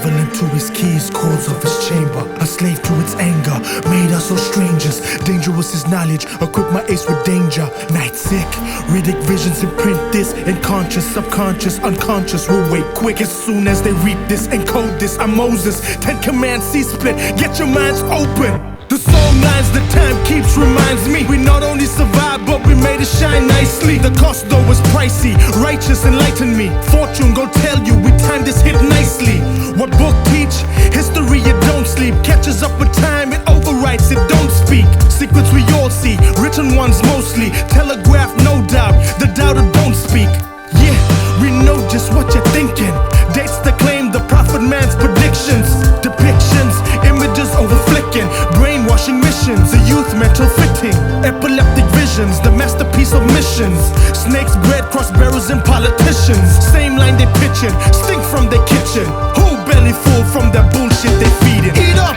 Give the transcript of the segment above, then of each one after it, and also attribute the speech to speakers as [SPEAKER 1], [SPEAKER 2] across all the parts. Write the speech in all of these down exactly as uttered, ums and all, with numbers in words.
[SPEAKER 1] Traveling to his keys, chords of his chamber. A slave to its anger, made us all strangers. Dangerous is knowledge, equip my ace with danger. Night sick, Riddick visions imprint this. Unconscious, subconscious, unconscious will wake quick as soon as they read this. Encode this, I'm Moses. Ten commands, C-split, get your minds open. The soul lines, the time keeps reminds me we not only survived but we made it shine nicely. The cost though was pricey, righteous enlighten me. Fortune go tell you we timed this hit nicely. What book teach? History it don't sleep. Catches up with time, it overwrites, it don't speak. Secrets we all see, written ones mostly. Telegraph no doubt, the doubter don't speak. Yeah, we know just what you're thinking. Dates that claim the prophet man's predictions. Depictions, images over flicking. Brainwashing missions, a youth mental fitting. Epileptic visions, the masterpiece of missions. Snakes, bread, cross barrels and politicians. Same line they pitching, stink from their kitchen. Whole belly full from that bullshit they feeding. Eat up!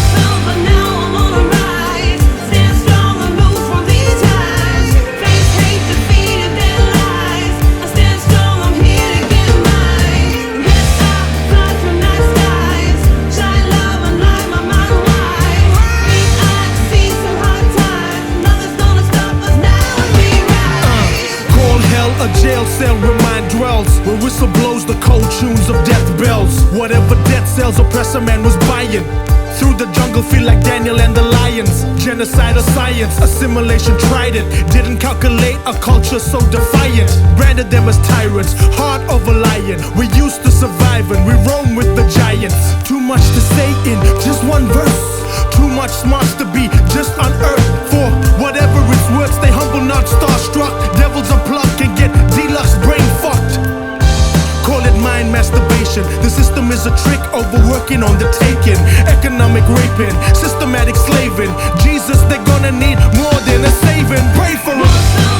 [SPEAKER 1] A jail cell where mind dwells, where whistle blows the cold tunes of death bells. Whatever death cells oppressor man was buying. Through the jungle feel like Daniel and the lions. Genocide or science, assimilation tried it. Didn't calculate a culture so defiant. Branded them as tyrants, heart of a lion. We're used to surviving, we roam with the giants. Too much to say in just one verse. Too much smarts to be just unearthed. For whatever it's worth, stay humble, not starstruck. Devils unplugged can get deluxe brain fucked. Call it mind masturbation. The system is a trick, overworking on the taking. Economic raping, systematic slaving. Jesus, they're gonna need more than a saving. Pray for us.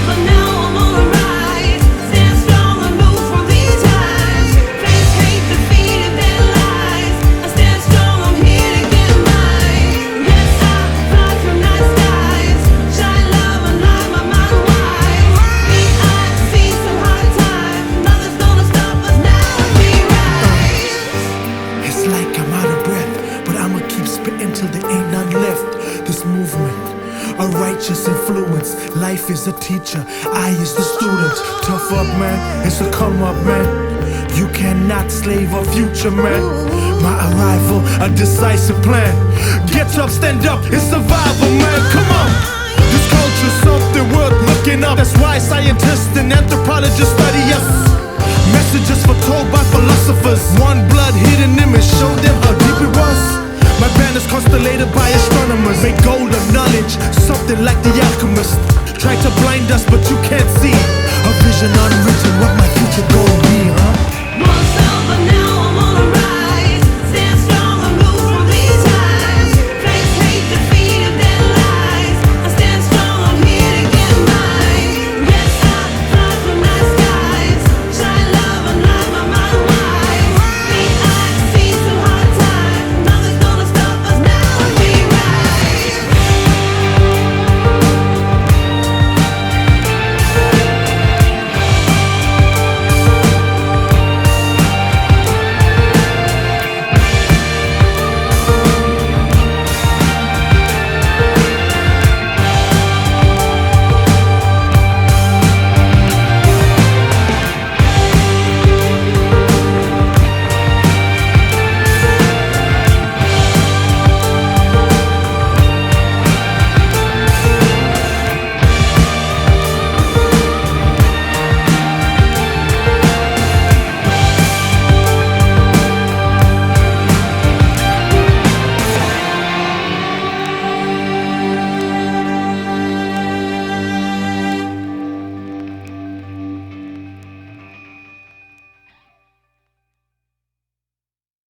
[SPEAKER 1] Until there ain't none left. This movement, a righteous influence. Life is a teacher, I is the student. Tough up man, it's a come up man. You cannot slave a future man. My arrival, a decisive plan. Get up, stand up, it's survival man. Come on. This culture's something worth looking up. That's why scientists and anthropologists study us. Messages foretold by philosophers. One blood hidden image, show them how deep it was. My banner's constellated by astronomers. Make gold of knowledge, something like the alchemist. Try to blind us, but you